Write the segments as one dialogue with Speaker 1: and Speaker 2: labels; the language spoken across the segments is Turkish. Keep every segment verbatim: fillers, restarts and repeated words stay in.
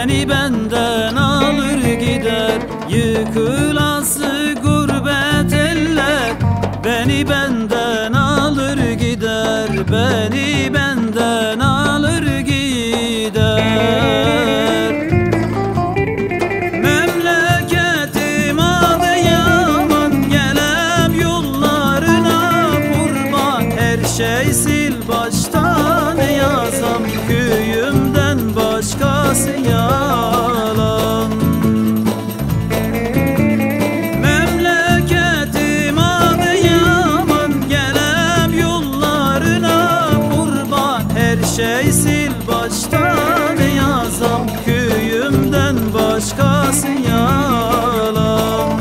Speaker 1: beni benden alır gider. Yıkılası gurbet eller, beni benden alır gider, beni benden alır gider. Memleketim Adıyaman, gelem yollarına kurban. Her şey sil baştan yazam, köyümden başkası yalan. Memleketim Adıyaman, gelem yollarına kurban. Her şey sil baştan yazam, köyümden başkası yalan.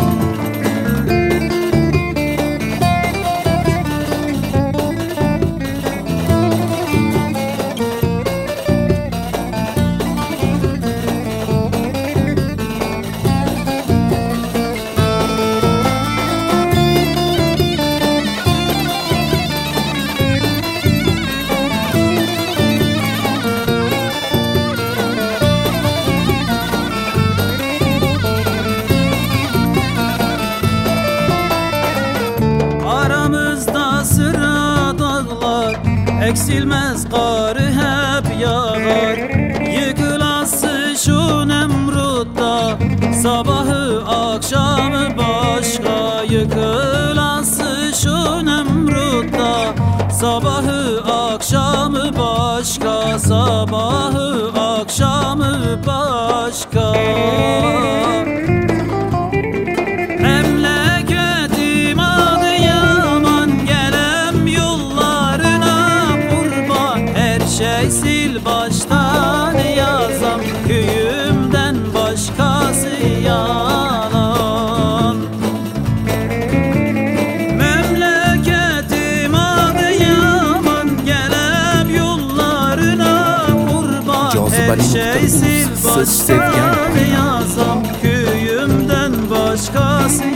Speaker 1: Eksilmez karı hep yağar. Yıkılası şu Nemrut'ta, sabahı akşamı başka. Yıkılası şu Nemrut'ta, sabahı akşamı başka. Sabahı akşamı başka. Memleketim Adıyaman, gelem yollarına kurban. Her şey sil baştan yazam, köyümden başkası yalan. Memleketim Adıyaman, gelem yollarına kurban. Her şey sil baştan yazam, köyümden başkası